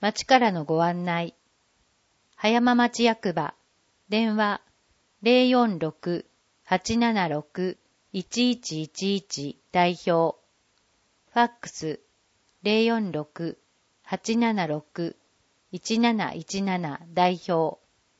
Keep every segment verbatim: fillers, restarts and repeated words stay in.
町からのご案内。葉山町役場、電話 ゼロよんろく はちななろく いちいちいちいち 代表。ファックス ゼロよんろく はちななろく いちなないちなな 代表。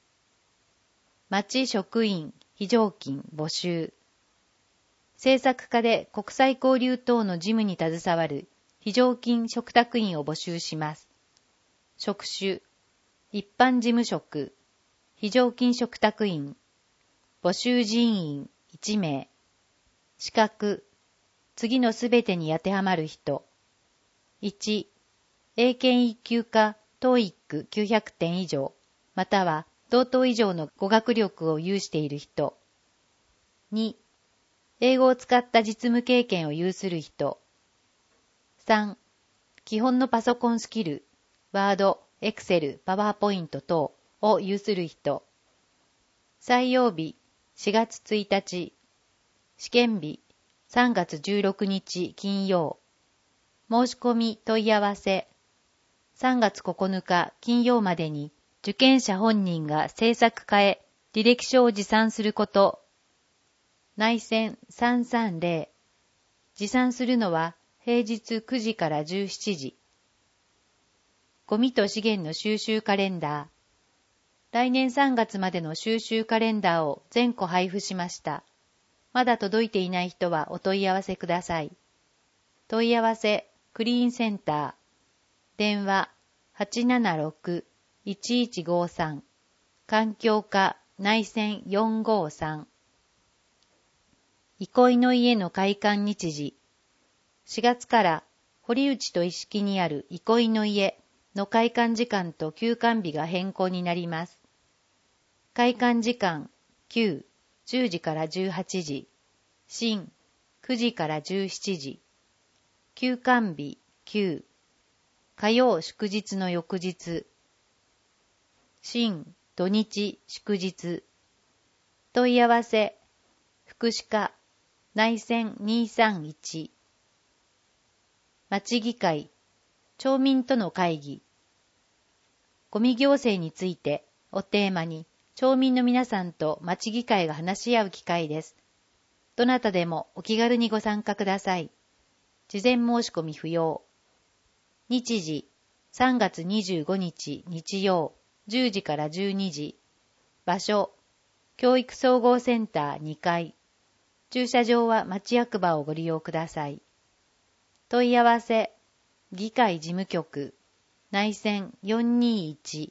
町職員非常勤募集。政策課で国際交流等の事務に携わる非常勤嘱託員を募集します。職種、一般事務職、非常勤嘱託員、募集人員いちめい、資格、次のすべてに当てはまる人。いち、英検いっ級か トーイックきゅうひゃくてん以上、または同等以上の語学力を有している人。に、英語を使った実務経験を有する人。さん、基本のパソコンスキル、ワード、エクセル、パワーポイント等を有する人。採用日しがつついたち、試験日さんがつじゅうろくにち金曜。申し込み問い合わせさんがつここのか金曜までに受験者本人が制作課へ履歴書を持参すること。内線さんさんゼロ。持参するのは平日くじからじゅうしちじ。ゴミと資源の収集カレンダー。来年さんがつまでの収集カレンダーを全個配布しました。まだ届いていない人はお問い合わせください。問い合わせクリーンセンター。電話 はちななろく いちいちごさん。環境課内線よんごさん。憩いの家の開館日時。しがつから堀内と一色にある憩いの家の開館時間と休館日が変更になります。開館時間きゅう、じゅうじからじゅうはちじ、新くじからじゅうしちじ、休館日きゅう、火曜祝日の翌日、新土日祝日、問い合わせ福祉課内線にさんいち、町議会町民との会議、ゴミ行政についてをテーマに町民の皆さんと町議会が話し合う機会です。どなたでもお気軽にご参加ください。事前申し込み不要。日時さんがつにじゅうごにち日曜じゅうじからじゅうにじ。場所教育総合センターにかい。駐車場は町役場をご利用ください。問い合わせ議会事務局内線よんにいち。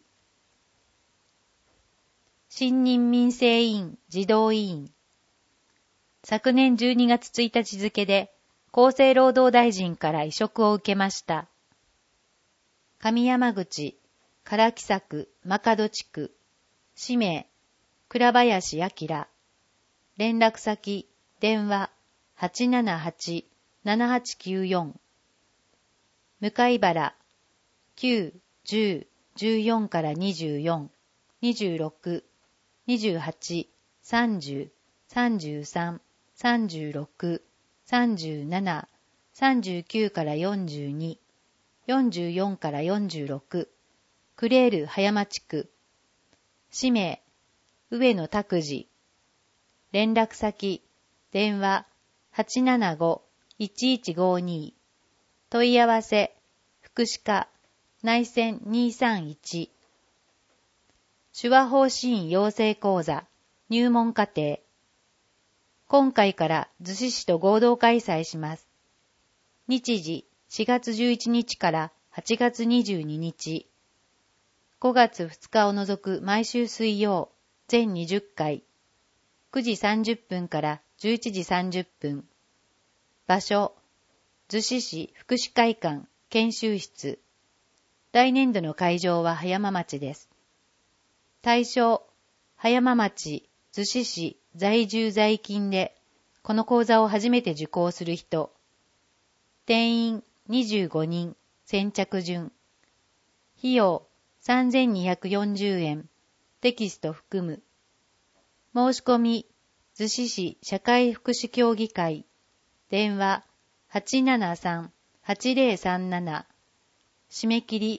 新任民生委員児童委員。昨年じゅうにがつついたち付で厚生労働大臣から委嘱を受けました。上山口唐木作真門地区。氏名倉林明。連絡先電話 はちななはち ななはちきゅうよん。向原きゅう、じゅう、じゅうよんからにじゅうよん、にじゅうろく、にじゅうはち、さんじゅう、さんじゅうさん、さんじゅうろく、さんじゅうなな、さんじゅうきゅうからよんじゅうに、よんじゅうよんからよんじゅうろく、クレール葉山地区。氏名上野拓司。連絡先電話 はちななご いちいちごに。問い合わせ福祉課内線にさんいち。手話法支援養成講座入門課程。今回から逗子市と合同開催します。日時しがつじゅういちにちからはちがつにじゅうににち。ごがつふつかを除く毎週水曜全にじゅっかい。くじさんじゅっぷんからじゅういちじさんじゅっぷん。場所逗子市福祉会館研修室。来年度の会場は葉山町です。対象、葉山町、逗子市在住在勤で、この講座を初めて受講する人。定員にじゅうごにん、先着順。費用さんぜんにひゃくよんじゅうえん、テキスト含む。申し込み、逗子市社会福祉協議会。電話はちななさん はちぜろさんなな。締め切り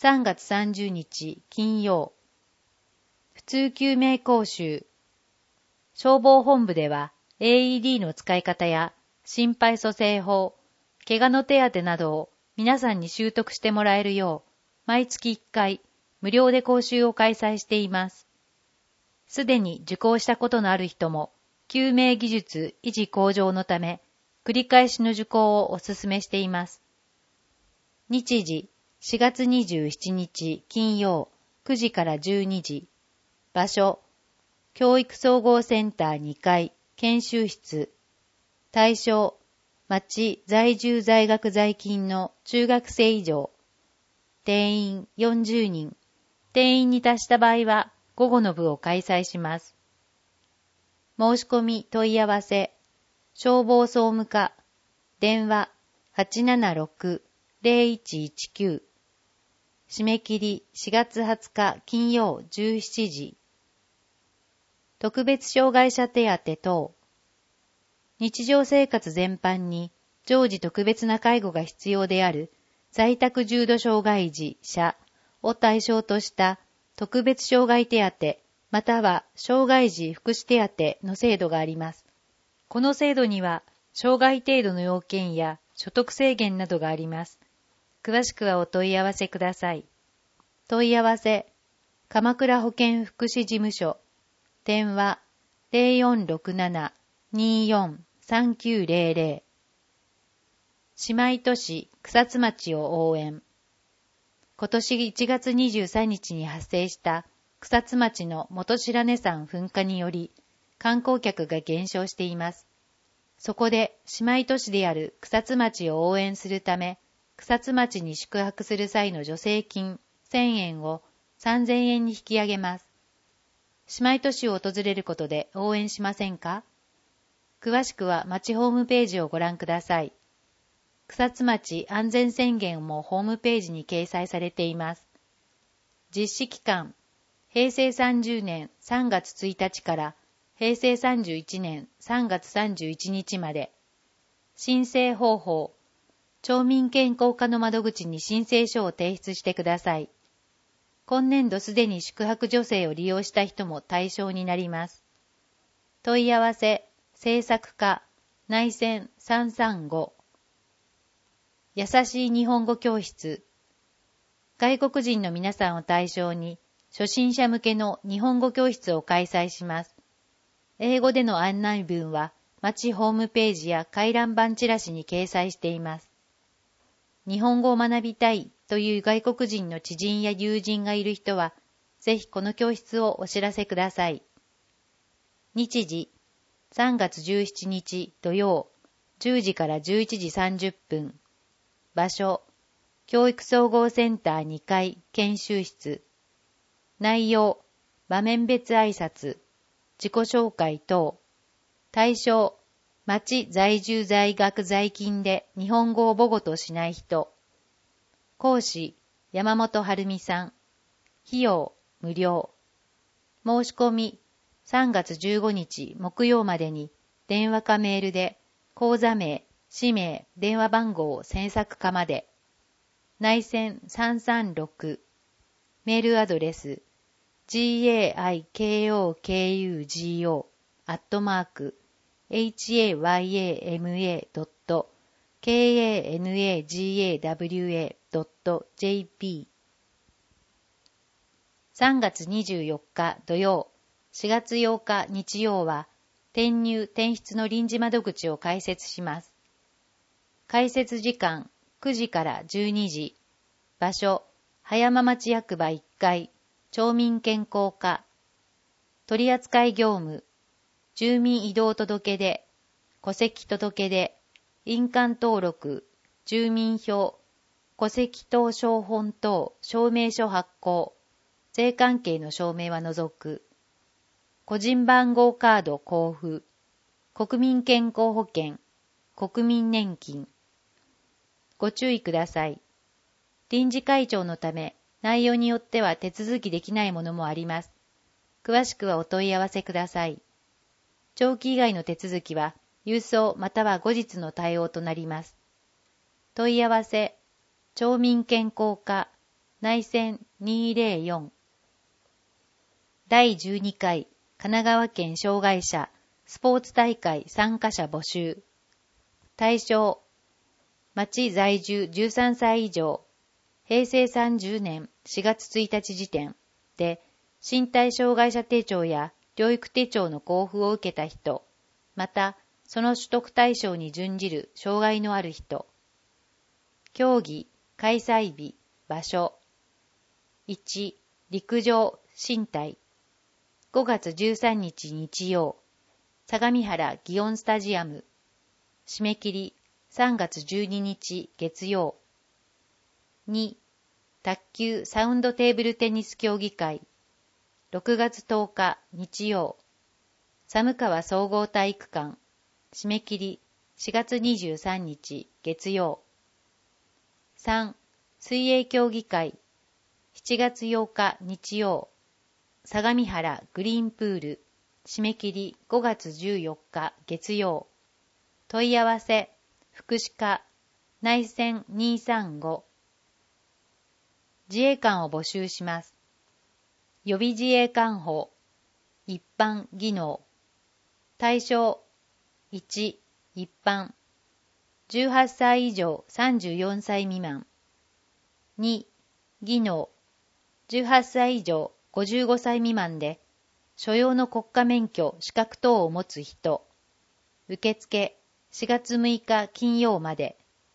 さんがつさんじゅうにち金曜。普通救命講習。消防本部では エーイーディー の使い方や心肺蘇生法、怪我の手当などを皆さんに習得してもらえるよう、毎月いっかい無料で講習を開催しています。すでに受講したことのある人も、救命技術維持向上のため、繰り返しの受講をお勧めしています。日時、しがつにじゅうしちにち金曜くじからじゅうにじ。場所、教育総合センターにかい研修室。対象、町在住在学在勤の中学生以上。定員よんじゅうにん。定員に達した場合は午後の部を開催します。申し込み問い合わせ、消防総務課、電話 はちななろく ゼロいちいちきゅう。締め切りしがつはつか金曜じゅうしちじ。特別障害者手当等。日常生活全般に常時特別な介護が必要である在宅重度障害児者を対象とした特別障害手当または障害児福祉手当の制度があります。この制度には障害程度の要件や所得制限などがあります。詳しくはお問い合わせください。問い合わせ、鎌倉保健福祉事務所、電話 ゼロよんろくなな にーよん さんきゅうゼロゼロ。姉妹都市草津町を応援。今年いちがつにじゅうさんにちに発生した草津町の元白根山噴火により観光客が減少しています。そこで姉妹都市である草津町を応援するため、草津町に宿泊する際の助成金せんえんをさんぜんえんに引き上げます。姉妹都市を訪れることで応援しませんか？詳しくは町ホームページをご覧ください。草津町安全宣言もホームページに掲載されています。実施期間、へいせいさんじゅうねんさんがつついたちからへいせいさんじゅういちねんさんがつさんじゅういちにちまで。申請方法、町民健康課の窓口に申請書を提出してください。今年度すでに宿泊助成を利用した人も対象になります。問い合わせ、政策課、内線さんさんご。優しい日本語教室。外国人の皆さんを対象に、初心者向けの日本語教室を開催します。英語での案内文は、町ホームページや回覧板チラシに掲載しています。日本語を学びたいという外国人の知人や友人がいる人は、ぜひこの教室をお知らせください。日時、さんがつじゅうしちにち土曜、じゅうじからじゅういちじさんじゅっぷん。場所、教育総合センターにかい研修室。内容、場面別挨拶、自己紹介等。対象、町在住在学在勤で日本語を母語としない人。講師、山本晴美さん。費用、無料。申し込み、さんがつじゅうごにち木曜までに電話かメールで講座名、氏名、電話番号、詮索課まで。内線さんさんろく。メールアドレス gaikokugo アットマーク hayama.kanagawa.jp さんがつにじゅうよっか土曜、しがつようか日曜は転入転出の臨時窓口を開設します。開設時間くじからじゅうにじ。場所、葉山町役場いっかい、町民健康課。取扱業務、住民移動届出、戸籍届出、印鑑登録、住民票、戸籍等証本等証明書発行、税関係の証明は除く。個人番号カード交付、国民健康保険、国民年金。ご注意ください。臨時会長のため、内容によっては手続きできないものもあります。詳しくはお問い合わせください。長期以外の手続きは、郵送または後日の対応となります。問い合わせ、町民健康課、 内線にーぜろよん。だいじゅうにかい神奈川県障害者スポーツ大会参加者募集。対象、町在住じゅうさんさい以上、へいせいさんじゅうねんしがつついたち時点で身体障害者手帳や療育手帳の交付を受けた人、またその取得対象に準じる障害のある人。競技、開催日、場所。いち、陸上、身体。ごがつじゅうさんにち日曜、相模原祇園スタジアム。締め切りさんがつじゅうににち月曜。に、卓球サウンドテーブルテニス競技会。ろくがつとおか日曜、寒川総合体育館。締め切りしがつにじゅうさんにち月曜。さん、水泳競技会。しちがつようか日曜、相模原グリーンプール。締め切りごがつじゅうよっか月曜。問い合わせ、福祉課、内線にーさんご。自衛官を募集します。予備自衛官法、一般技能。対象、いち、一般。じゅうはっさい以上さんじゅうよんさい未満。に、技能。じゅうはっさい以上ごじゅうごさい未満で、所要の国家免許、資格等を持つ人。受付しがつむいか金曜まで。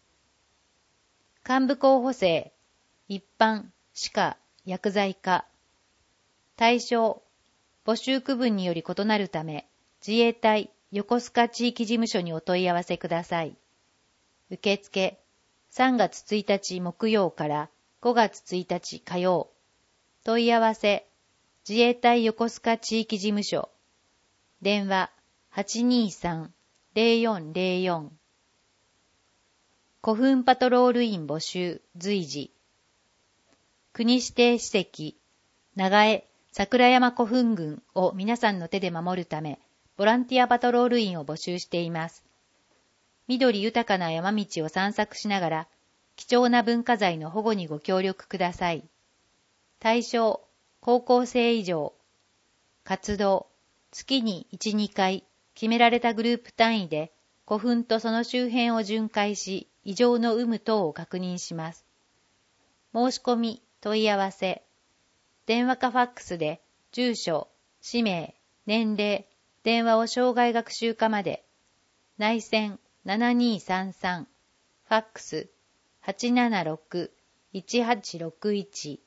幹部候補生、一般、歯科、薬剤科。対象、募集区分により異なるため、自衛隊横須賀地域事務所にお問い合わせください。受付、さんがつついたち木曜からごがつついたち火曜。問い合わせ、自衛隊横須賀地域事務所。電話、はちにーさん ぜろよんぜろよん。古墳パトロール員募集、随時。国指定史跡、長江桜山古墳群を皆さんの手で守るため、ボランティアパトロール員を募集しています。緑豊かな山道を散策しながら、貴重な文化財の保護にご協力ください。対象、高校生以上。活動、月にいち、にかい、決められたグループ単位で、古墳とその周辺を巡回し、異常の有無等を確認します。申し込み、問い合わせ。電話かファックスで、住所、氏名、年齢、電話を障害学習課まで。内線ななにーさんさん、ファックスはちななろく いちはちろくいち。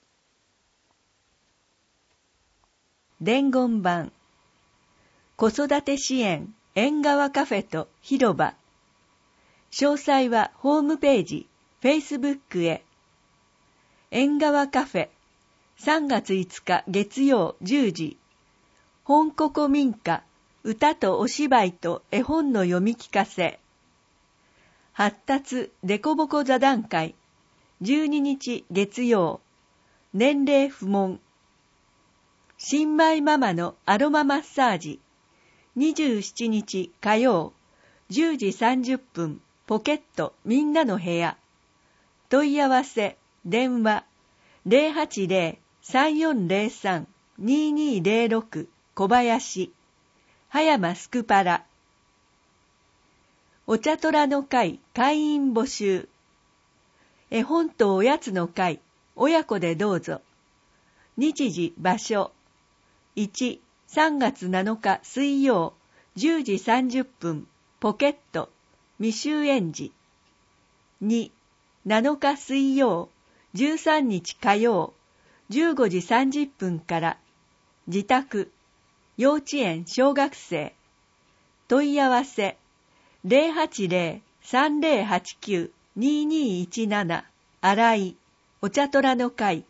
伝言板、子育て支援縁側カフェと広場。詳細はホームページ、Facebook へ。縁側カフェ、さんがついつか月曜じゅうじ。本ここ民家、歌とお芝居と絵本の読み聞かせ。発達でこぼこ座談会、じゅうににち月曜。年齢不問。新米ママのアロママッサージ、にじゅうしちにち火曜、じゅうじさんじゅっぷん、ポケットみんなの部屋。問い合わせ、電話、ゼロはちゼロ さんよんゼロさん ににゼロろく 小林、葉山スクパラ。お茶虎の会会員募集。絵本とおやつの会、親子でどうぞ。日時場所。いち、さんがつなのか水曜、じゅうじさんじゅっぷん、ポケット、未就園児。に、なのか水曜、じゅうさんにち火曜、じゅうごじさんじゅっぷんから、自宅、幼稚園小学生。問い合わせ、ゼロはちゼロ さんゼロはちきゅう ににいちなな、新井、お茶虎の会。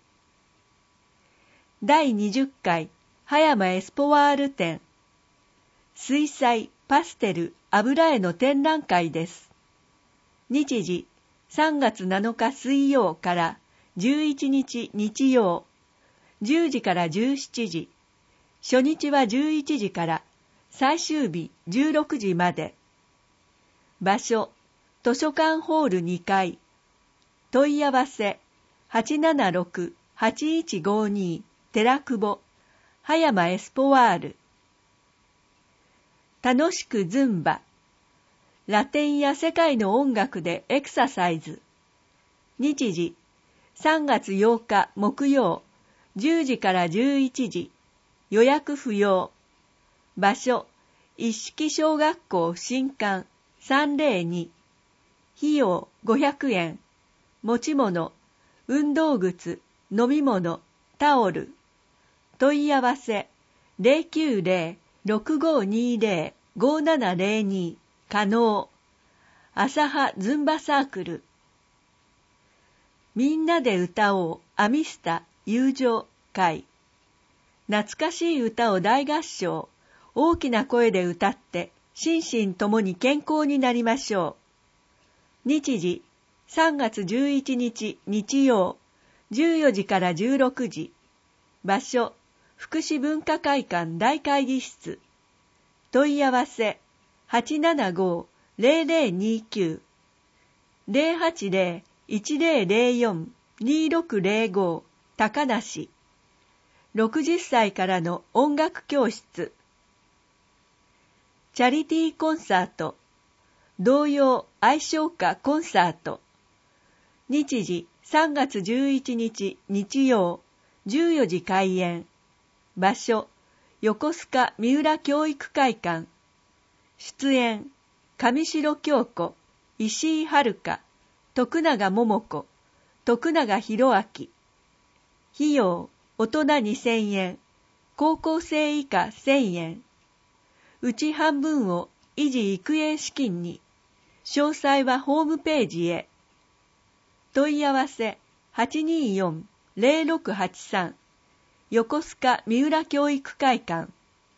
だいにじゅっかい、葉山エスポワール展。水彩、パステル、油絵の展覧会です。日時、さんがつなのか水曜からじゅういちにち日曜、じゅうじからじゅうしちじ。初日はじゅういちじから、最終日じゅうろくじまで。場所、図書館ホールにかい。問い合わせ、はちななろくはちいちごに寺久保葉山エスポワール。楽しくズンバ。ラテンや世界の音楽でエクササイズ。日時さんがつようか木曜じゅうじからじゅういちじ。予約不要。場所一色小学校新館さんぜろに。費用ごひゃくえん。持ち物運動靴、飲み物、タオル。問い合わせゼロきゅうゼロ ろくごにゼロ ごななゼロに。可能。朝葉ズンバサークル。みんなで歌おうアミスタ友情会。懐かしい歌を大合唱。大きな声で歌って心身ともに健康になりましょう。日時さんがつじゅういちにち日曜じゅうよじからじゅうろくじ。場所福祉文化会館大会議室。問い合わせはちななご ゼロゼロにきゅう ゼロはちゼロ いちゼロゼロよん にろくゼロご高梨。ろくじゅっさいからの音楽教室。チャリティーコンサート。童謡愛唱歌コンサート。日時さんがつじゅういちにち日曜じゅうよじ開演。場所横須賀三浦教育会館。出演上白京子、石井遥、徳永桃子、徳永博明。費用大人にせんえん、高校生以下せんえん。うち半分を維持育営資金に。詳細はホームページへ。問い合わせはちにーよん ゼロろくはちさん。横須賀三浦教育会館。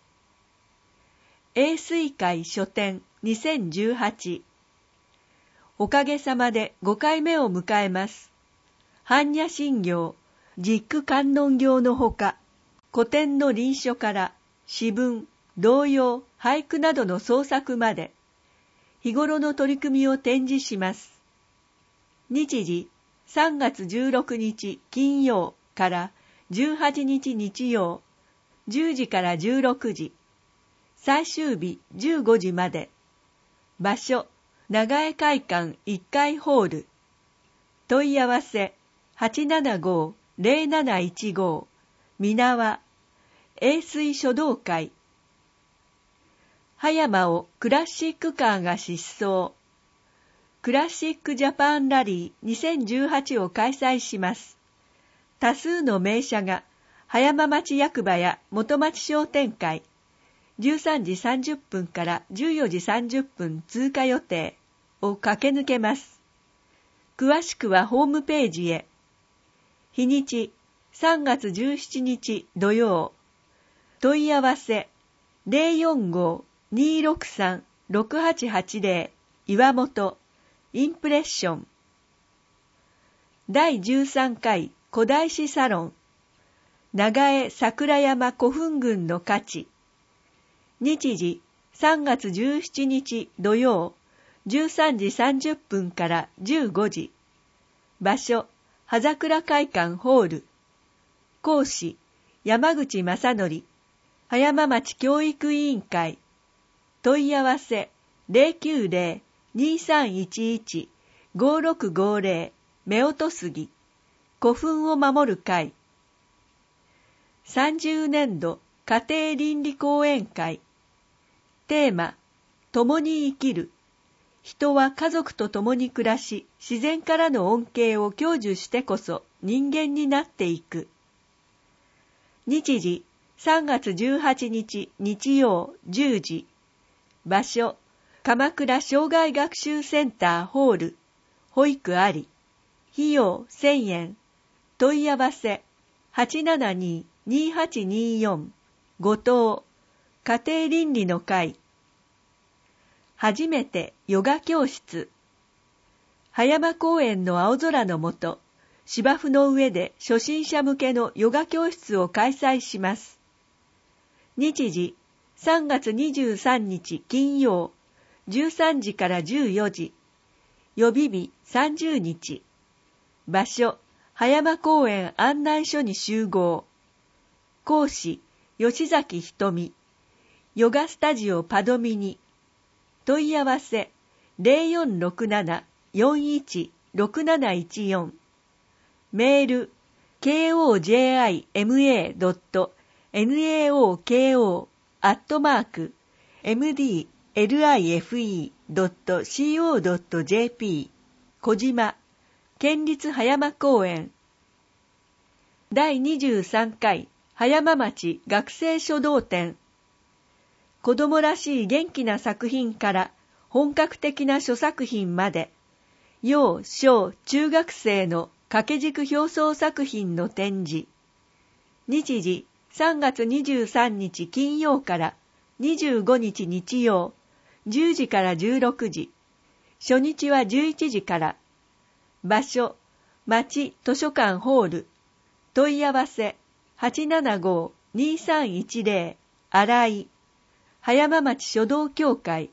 永水会書店にせんじゅうはち。おかげさまでごかいめを迎えます。般若心経、実句観音経のほか、古典の臨書から詩文、童謡、俳句などの創作まで、日頃の取り組みを展示します。日時さんがつじゅうろくにち金曜からじゅうはちにち日曜、じゅうじからじゅうろくじ。最終日じゅうごじまで。場所長江会館いっかいホール。問い合わせはちななご ゼロなないちご。皆は永水書道会。葉山をクラシックカーが疾走。クラシックジャパンラリーにせんじゅうはちを開催します。多数の名車が葉山町役場や元町商店会、じゅうさんじさんじゅっぷんからじゅうよじさんじゅっぷん通過予定を駆け抜けます。詳しくはホームページへ。日にちさんがつじゅうしちにち土曜。問い合わせゼロよんご にろくさん ろくはちはちゼロ。岩本インプレッション。だいじゅうさんかい古代史サロン。長江桜山古墳群の価値。日時さんがつじゅうしちにち土曜じゅうさんじさんじゅっぷんからじゅうごじ。場所葉桜会館ホール。講師山口正則、葉山町教育委員会。問い合わせゼロきゅうゼロ にさんいちいち ごろくごゼロ。夫婦杉古墳を守る会。さんじゅうねんど家庭倫理講演会。テーマ、共に生きる。人は家族と共に暮らし、自然からの恩恵を享受してこそ人間になっていく。日時、さんがつじゅうはちにち日曜じゅうじ。場所、鎌倉障害学習センターホール。保育あり。費用せんえん。問い合わせはちななに にはちによん。後藤家庭倫理の会。初めてヨガ教室。葉山公園の青空の下、芝生の上で初心者向けのヨガ教室を開催します。日時さんがつにじゅうさんにち金曜じゅうさんじからじゅうよじ。予備日さんじゅうにち。場所葉山公園案内所に集合。講師、吉崎ひとみ。ヨガスタジオパドミニ。問い合わせ、ゼロよんろくなな よんいち ろくなないちよん。メール、ケーオージェーアイエムエードットナオケー アットマーク エムディーエルアイエフイードットコードットジェーピー 小島県立葉山公園だいにじゅうさんかい葉山町学生書道展。子供らしい元気な作品から本格的な書作品まで、幼小中学生の掛け軸表層作品の展示。日時さんがつにじゅうさんにち金曜からにじゅうごにち日曜、じゅうじからじゅうろくじ。初日はじゅういちじから。場所、町図書館ホール。問い合わせ、はちななご にさんいちゼロ、新井。葉山町書道協会。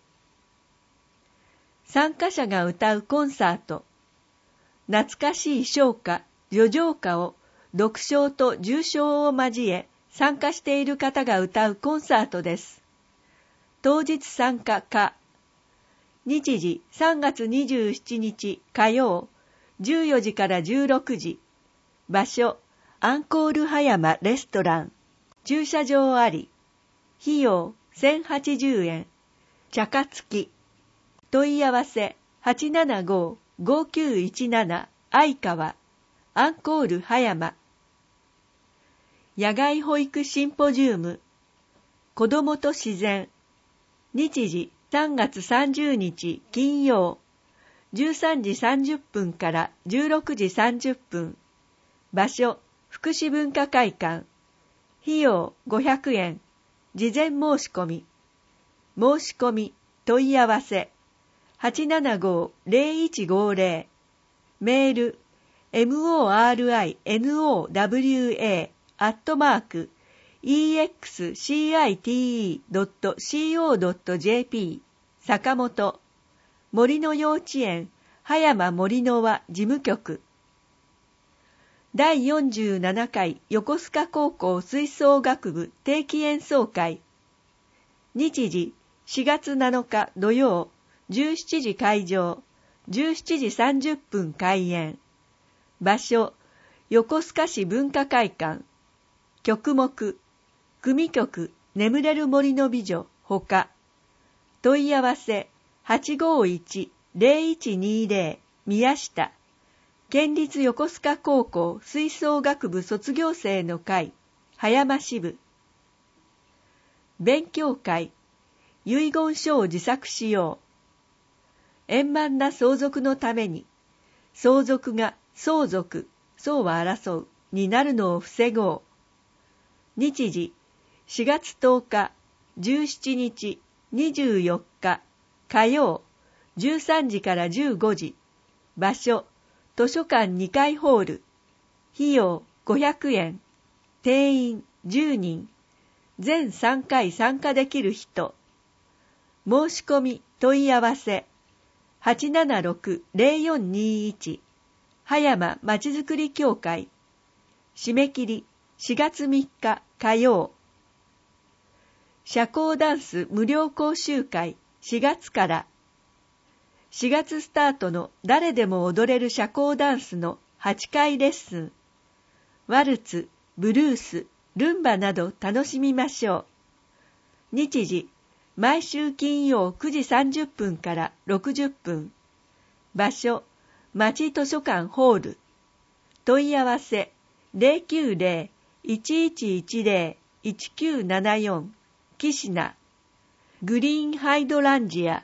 参加者が歌うコンサート。懐かしい唱歌、叙情歌を読唱と重唱を交え参加している方が歌うコンサートです。当日参加可。日時さんがつにじゅうしちにち火曜、じゅうよじからじゅうろくじ。場所、アンコール葉山レストラン。駐車場あり。費用せんはちじゅうえん。茶化付き。問い合わせはちななご ごきゅういちなな相川アンコール葉山。野外保育シンポジウム。子どもと自然。日時さんがつさんじゅうにち金曜、じゅうさんじさんじゅっぷんからじゅうろくじさんじゅっぷん。場所、福祉文化会館。費用ごひゃくえん。事前申し込み。申し込み、問い合わせ。はちななご ゼロいちごゼロ。メール、morinowa アットマーク、イーエックスシーアイティーイードットコードットジェーピー 坂本森の幼稚園葉山森の輪事務局。だいよんじゅうななかい横須賀高校吹奏楽部定期演奏会。日時しがつなのか土曜、じゅうしちじ会場、じゅうしちじさんじゅっぷん開演。場所、横須賀市文化会館。曲目、組曲、眠れる森の美女、ほか。問い合わせ、はちごいち ゼロいちにゼロ 宮下。県立横須賀高校吹奏楽部卒業生の会、葉山支部。勉強会、遺言書を自作しよう。円満な相続のために、相続が相続、相は争う、になるのを防ごう。日時、しがつとおか、じゅうしちにち、にじゅうよっか、火曜、じゅうさんじからじゅうごじ。場所、図書館にかいホール。費用ごひゃくえん。定員じゅうにん。全さんかい参加できる人。申し込み問い合わせ。はちななろく ゼロよんにいち。葉山まちづくり協会。締め切りしがつみっか火曜。社交ダンス無料講習会しがつから。しがつスタートの誰でも踊れる社交ダンスのはちかいレッスン。ワルツ、ブルース、ルンバなど楽しみましょう。日時、毎週金曜くじさんじゅっぷんからろくじゅっぷん。場所、町図書館ホール。問い合わせ、ゼロきゅうゼロ いちいちいちゼロ いちきゅうななよん。岸名。グリーンハイドランジア。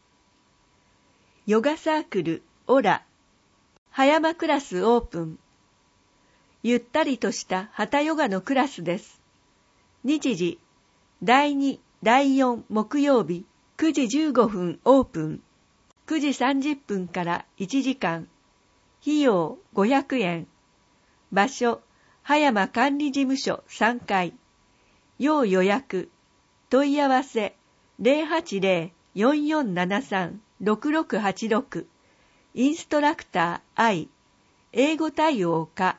ヨガサークル、オラ。葉山クラスオープン。ゆったりとしたハタヨガのクラスです。日時、だいに、だいよん木曜日、くじじゅうごふんオープン。くじさんじゅっぷんからいちじかん。費用ごひゃくえん。場所、葉山管理事務所さんかい。要予約。問い合わせ、ゼロはちゼロ よんよんななさん ろくろくはちろく。インストラクター I。 英語対応か。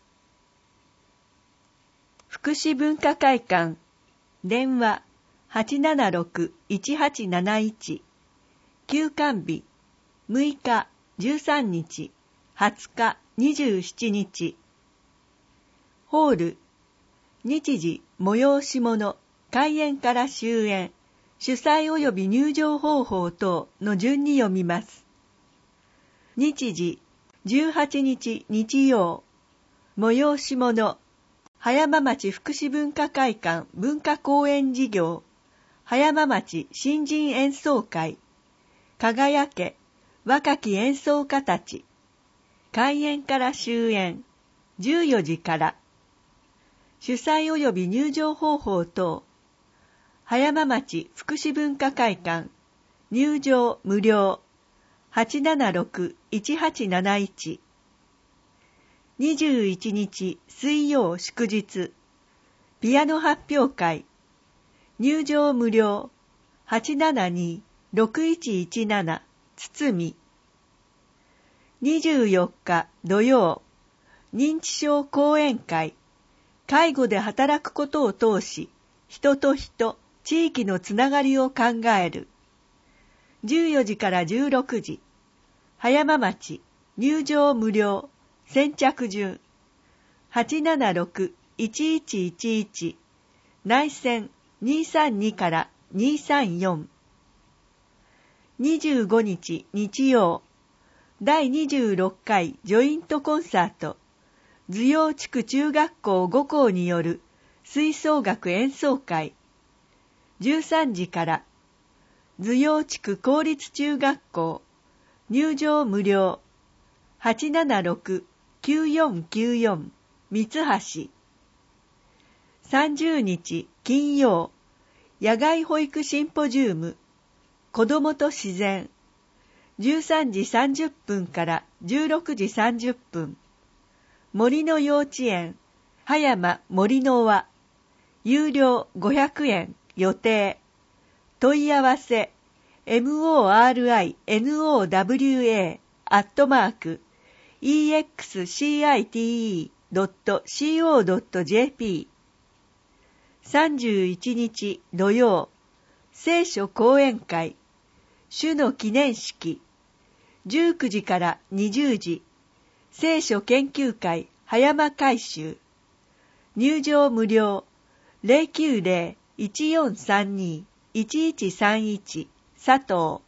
福祉文化会館、電話 はちななろく いちはちなないち、休館日むいかじゅうさんにち、はつかにじゅうしちにち。ホール、日時、催し物、開演から終演、主催及び入場方法等の順に読みます。日時、じゅうはちにち日曜、催し物、葉山町福祉文化会館文化公演事業、葉山町新人演奏会、輝け、若き演奏家たち、開演から終演、じゅうよじから、主催及び入場方法等、葉山町福祉文化会館、入場無料、はちななろく いちはちなないち。にじゅういちにち水曜祝日、ピアノ発表会、入場無料、はちななに ろくいちいちなな、堤。にじゅうよっか土曜、認知症講演会、介護で働くことを通し、人と人、地域のつながりを考える。じゅうよじからじゅうろくじ、葉山町、入場無料、先着順、はちななろく いちいちいちいち、内線にさんにからにさんよん。にじゅうごにち日曜、だいにじゅうろっかいジョイントコンサート、図陽地区中学校ごこうによる吹奏楽演奏会、じゅうさんじから、図陽地区公立中学校、入場無料、はちななろく きゅうよんきゅうよん、三橋。さんじゅうにち金曜、野外保育シンポジウム、子どもと自然、じゅうさんじさんじゅっぷんからじゅうろくじさんじゅっぷん、森の幼稚園、葉山森の輪、有料ごひゃくえん予定、問い合わせ、moriNOWA アットマーク、イーエックスシーアイティーイードットシーオードットジェーピー。さんじゅういちにち土曜、聖書講演会、主の記念式、じゅうくじからにじゅうじ、聖書研究会葉山改修、入場無料、ゼロきゅうゼロ いちよんさんに いちいちさんいち、佐藤。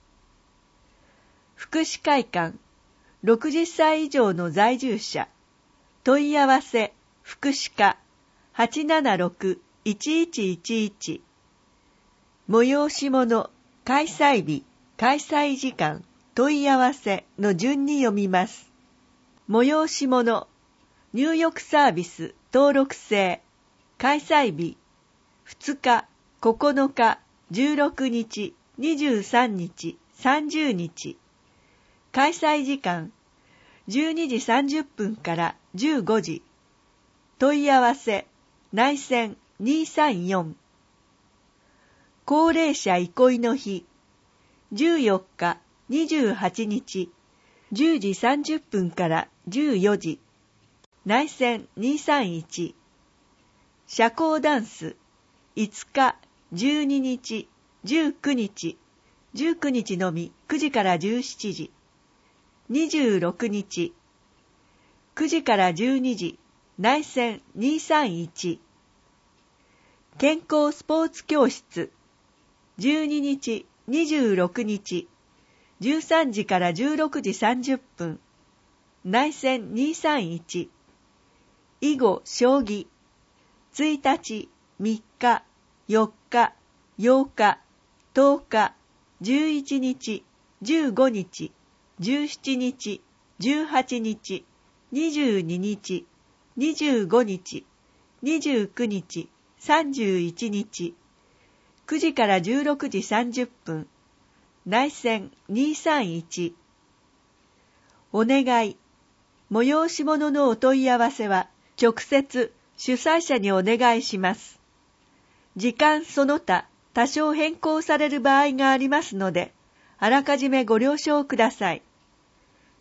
福祉会館、ろくじゅっさい以上の在住者、問い合わせ、福祉課、はちななろく いちいちいちいち。催し物、開催日、開催時間、問い合わせの順に読みます。催し物、入浴サービス、登録制、開催日、ふつか、ここのか、じゅうろくにち、にじゅうさんにち、さんじゅうにち。開催時間、じゅうにじさんじゅっぷんからじゅうごじ。問い合わせ、内線にさんよん。高齢者憩いの日、じゅうよっか、にじゅうはちにち、じゅうじさんじゅっぷんからじゅうよじ。内線にさんいち。社交ダンス、いつか、じゅうににち、じゅうくにち、じゅうくにちのみくじからじゅうしちじ。にじゅうろくにち、くじからじゅうにじ、内線にさんいち。健康スポーツ教室、じゅうににち、にじゅうろくにち、じゅうさんじからじゅうろくじさんじゅっぷん、内線にさんいち。囲碁将棋、ついたち、みっか、よっか、ようか、とおか、じゅういちにち、じゅうごにち、じゅうしちにち、じゅうはちにち、にじゅうににち、にじゅうごにち、にじゅうくにち、さんじゅういちにち、くじからじゅうろくじさんじゅっぷん、内線にさんいち。お願い、催し物のお問い合わせは直接主催者にお願いします。時間その他多少変更される場合がありますので、あらかじめご了承ください。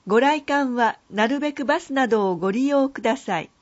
ご来館はなるべくバスなどをご利用ください。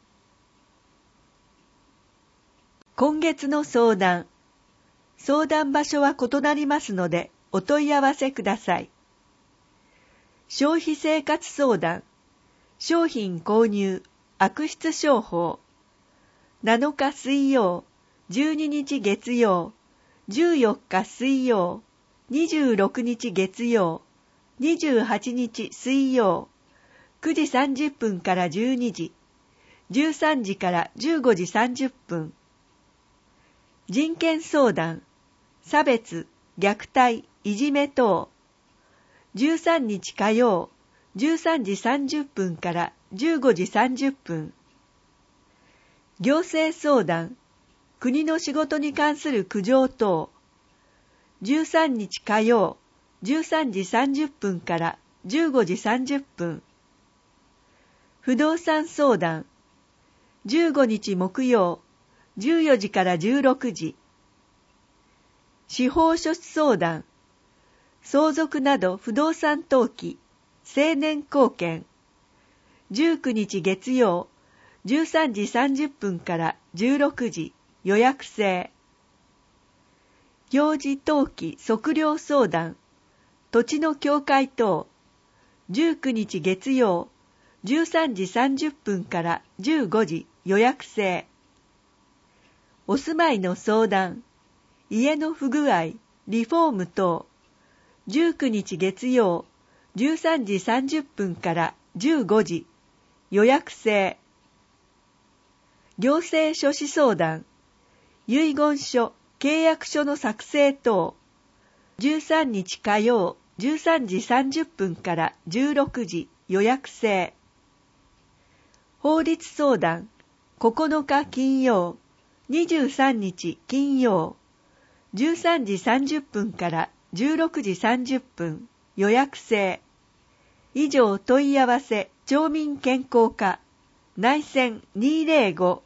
今月の相談。相談場所は異なりますのでお問い合わせください。消費生活相談。商品購入、悪質商法。なのか水曜、じゅうににち月曜、じゅうよっか水曜、にじゅうろくにち月曜、にじゅうはちにち水曜、くじさんじゅっぷんからじゅうにじ、じゅうさんじからじゅうごじさんじゅっぷん。人権相談、差別、虐待、いじめ等。じゅうさんにち火曜、じゅうさんじさんじゅっぷんからじゅうごじさんじゅっぷん。行政相談、国の仕事に関する苦情等。じゅうさんにち火曜、じゅうさんじさんじゅっぷんからじゅうごじさんじゅっぷん。不動産相談、じゅうごにち木曜、じゅうよじからじゅうろくじ。司法書士相談、相続など不動産登記、成年後見。じゅうくにち月曜、じゅうさんじさんじゅっぷんからじゅうろくじ、予約制。行事登記測量相談、土地の境界等。じゅうくにち月曜、じゅうさんじさんじゅっぷんからじゅうごじ、予約制。お住まいの相談、家の不具合、リフォーム等。じゅうくにち月曜、じゅうさんじさんじゅっぷんからじゅうごじ、予約制。行政書士相談、遺言書、契約書の作成等。じゅうさんにち火曜、じゅうさんじさんじゅっぷんからじゅうろくじ、予約制。法律相談、ここのか金曜、にじゅうさんにち金曜、じゅうさんじさんじゅっぷんからじゅうろくじさんじゅっぷん、予約制。以上問い合わせ、町民健康課、内線にーぜろご。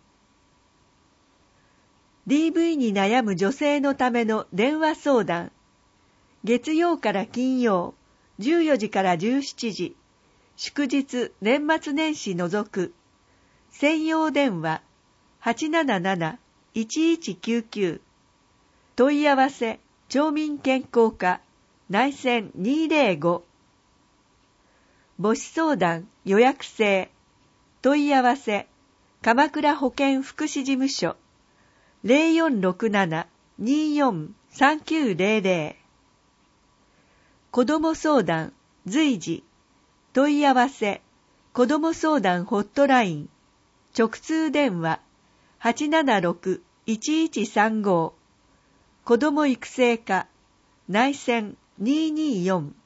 ディーブイ に悩む女性のための電話相談。月曜から金曜、じゅうよじからじゅうしちじ、祝日、年末年始除く。専用電話、はちなななな、いちいちきゅうきゅう。問い合わせ、町民健康課、内線にーぜろご。母子相談、予約制。問い合わせ、鎌倉保健福祉事務所、ゼロよんろくなな、にーよん、さんきゅうゼロゼロ。子ども相談、随時。問い合わせ、子ども相談ホットライン、直通電話、はちななろく、いちいちさんご。子ども育成課、内線にーにーよん。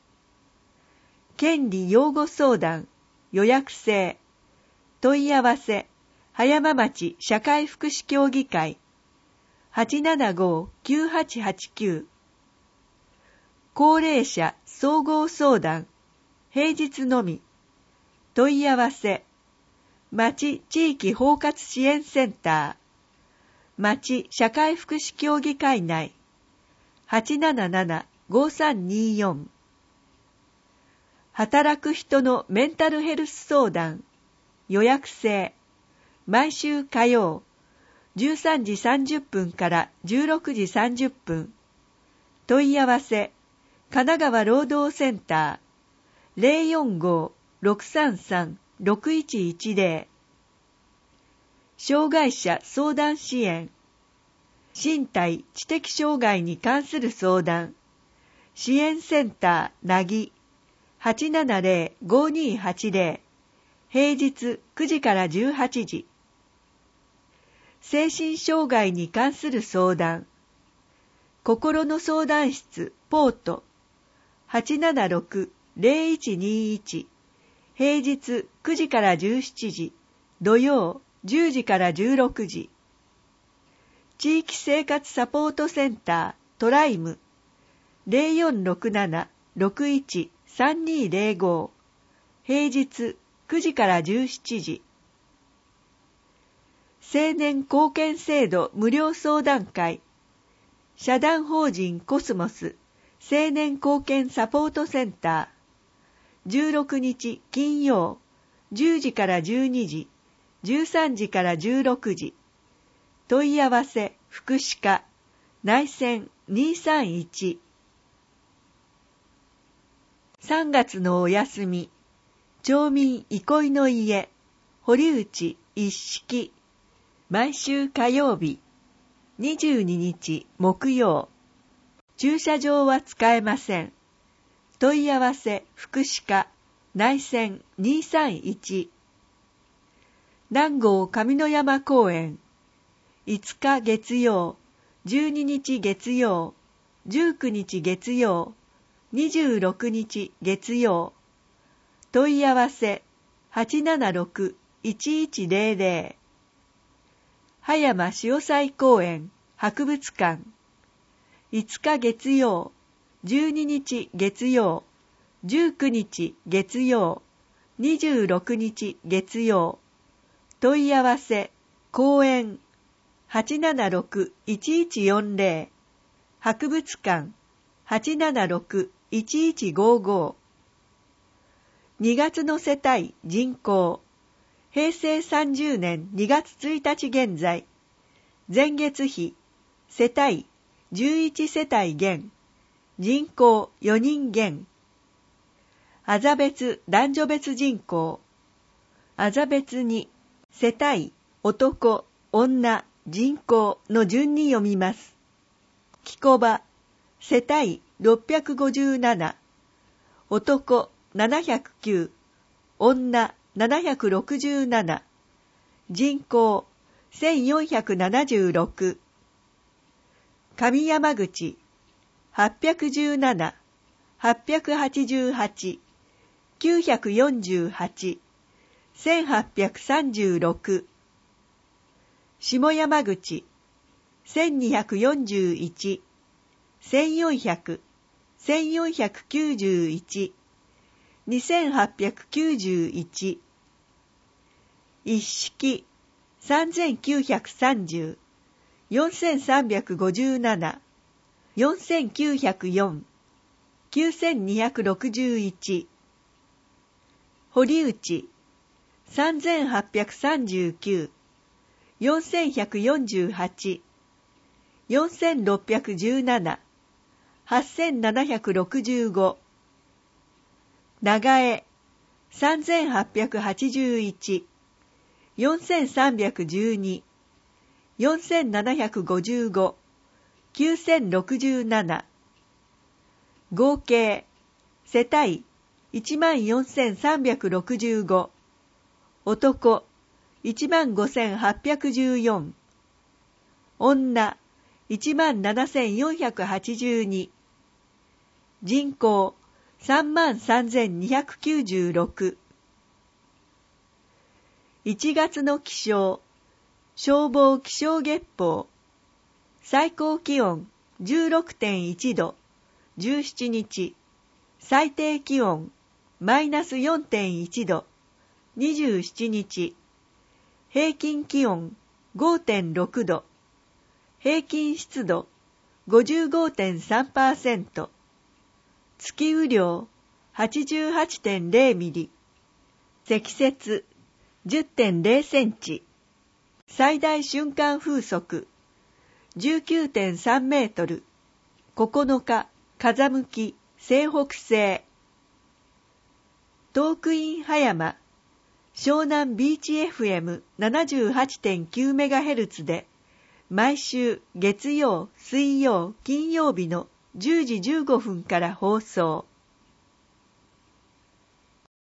権利擁護相談、予約制。問い合わせ、葉山町社会福祉協議会、はちななご、きゅうはちはちきゅう。高齢者総合相談、平日のみ。問い合わせ、町地域包括支援センター、町社会福祉協議会内、はちなななな、ごさんにーよん。働く人のメンタルヘルス相談、予約制。毎週火曜、じゅうさんじさんじゅっぷんからじゅうろくじさんじゅっぷん。問い合わせ、神奈川労働センター、ゼロよんご、ろくさんさん、ろくいちいちゼロ。障害者相談支援。身体・知的障害に関する相談。支援センターなぎ、はちななゼロ、ごにーはちゼロ。平日くじからじゅうはちじ。精神障害に関する相談。心の相談室ポート、はちななろく、ゼロいちにいち。平日くじからじゅうしちじ、土曜じゅうじからじゅうろくじ。地域生活サポートセンタートライム、ゼロよんろくなな、ろくいち、さんにーゼロご。平日くじからじゅうしちじ。青年貢献制度無料相談会、社団法人コスモス青年貢献サポートセンター、 じゅうろくにち金曜、じゅうじからじゅうにじ、じゅうさんじからじゅうろくじ。問い合わせ福祉課内線にさんいち。さんがつのお休み、町民憩いの家、堀内一式、毎週火曜日、にじゅうににち木曜。駐車場は使えません。問い合わせ福祉課内線にさんいち。南郷上野山公園、いつか月曜、じゅうににち月曜、じゅうくにち月曜、にじゅうろくにち月曜。問い合わせはちななろく いちいちゼロゼロ。葉山潮祭公園博物館、いつか月曜、じゅうににち月曜、じゅうくにち月曜、にじゅうろくにち月曜。問い合わせ公園はちななろく いちいちよんゼロ、博物館はちななろく いちいちごご。にがつの世帯人口、へいせいさんじゅうねんにがつついたち現在、前月比、世帯じゅういちせたい減、人口よにん減。あざ別男女別人口、あざ別に世帯男女人口の順に読みます。きこば世帯ろっぴゃくごじゅうなな、男ななひゃくきゅう、女ななひゃくろくじゅうなな、人口せんよんひゃくななじゅうろく。上山口はっぴゃくじゅうなな、はっぴゃくはちじゅうはち、きゅうひゃくよんじゅうはち、せんはっぴゃくさんじゅうろく。下山口せんにひゃくよんじゅういち、せんよんひゃく、せんよんひゃくきゅうじゅういち、にせんはっぴゃくきゅうじゅういち。一式さんぜんきゅうひゃくさんじゅう、よんせんさんびゃくごじゅうなな、よんせんきゅうひゃくよん、きゅうせんにひゃくろくじゅういち。堀内さんぜんはっぴゃくさんじゅうきゅう、よんせんひゃくよんじゅうはち、よんせんろっぴゃくじゅうなな、はっせんななひゃくろくじゅうご。長江さんぜんはっぴゃくはちじゅういち、よんせんさんびゃくじゅうに、よんせんななひゃくごじゅうご、きゅうせんろくじゅうなな。合計世帯いちまんよんせんさんびゃくろくじゅうご、男いちまんごせんはっぴゃくじゅうよん、女いちまんななせんよんひゃくはちじゅうに、人口さんまんさんぜんにひゃくきゅうじゅうろく。いちがつの気象、消防気象月報。最高気温 じゅうろくてんいちど、じゅうしちにち。最低気温マイナス よんてんいちど、にじゅうしちにち。平均気温 ごてんろくど、平均湿度 ごじゅうごてんさんパーセント。月雨量 はちじゅうはちてんゼロミリ、積雪 じゅってんゼロセンチ、最大瞬間風速 じゅうきゅうてんさんメートル、ここのか風向き西北西。トークイン葉山、湘南ビーチ エフエムななじゅうはちてんきゅうメガヘルツ で毎週月曜、水曜、金曜日のじゅうじじゅうごふんから放送。